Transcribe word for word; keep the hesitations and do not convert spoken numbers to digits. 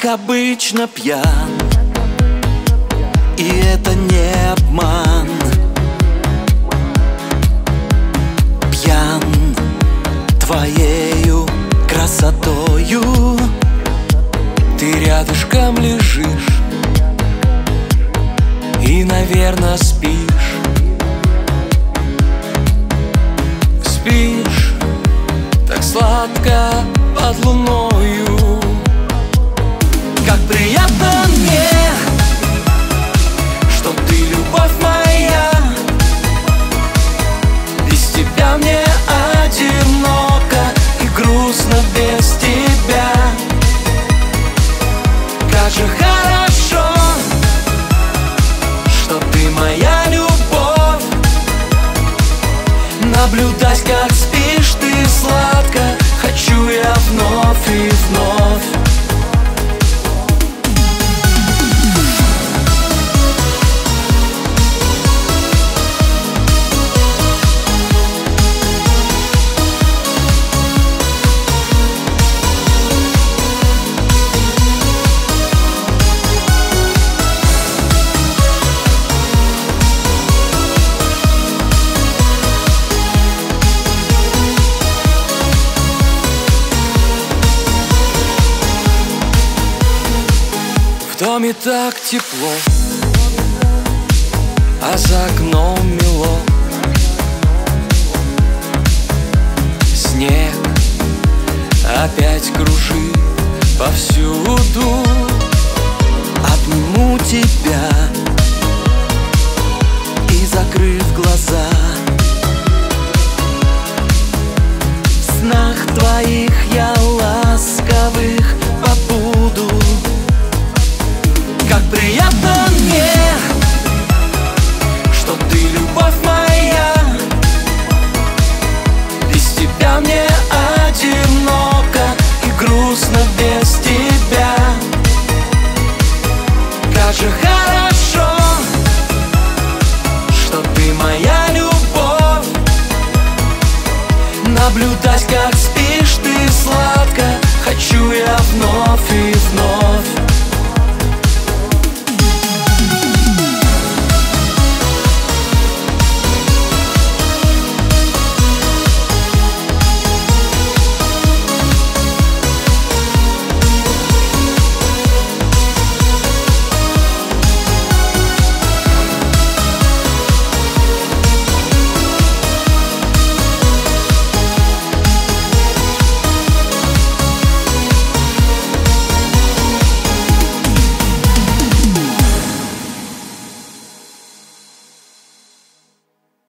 как обычно, пьян. И это не обман. Пьян твоею красотою. Ты рядышком лежишь и, наверно, спишь. Спишь так сладко под луною. Как приятно мне, что ты любовь моя. Без тебя мне одиноко и грустно без тебя. Как же хорошо, что ты моя любовь. Наблюдать, как спишь ты сладко, хочу я вновь и вновь. В доме так тепло, а за окном мело. Снег опять кружит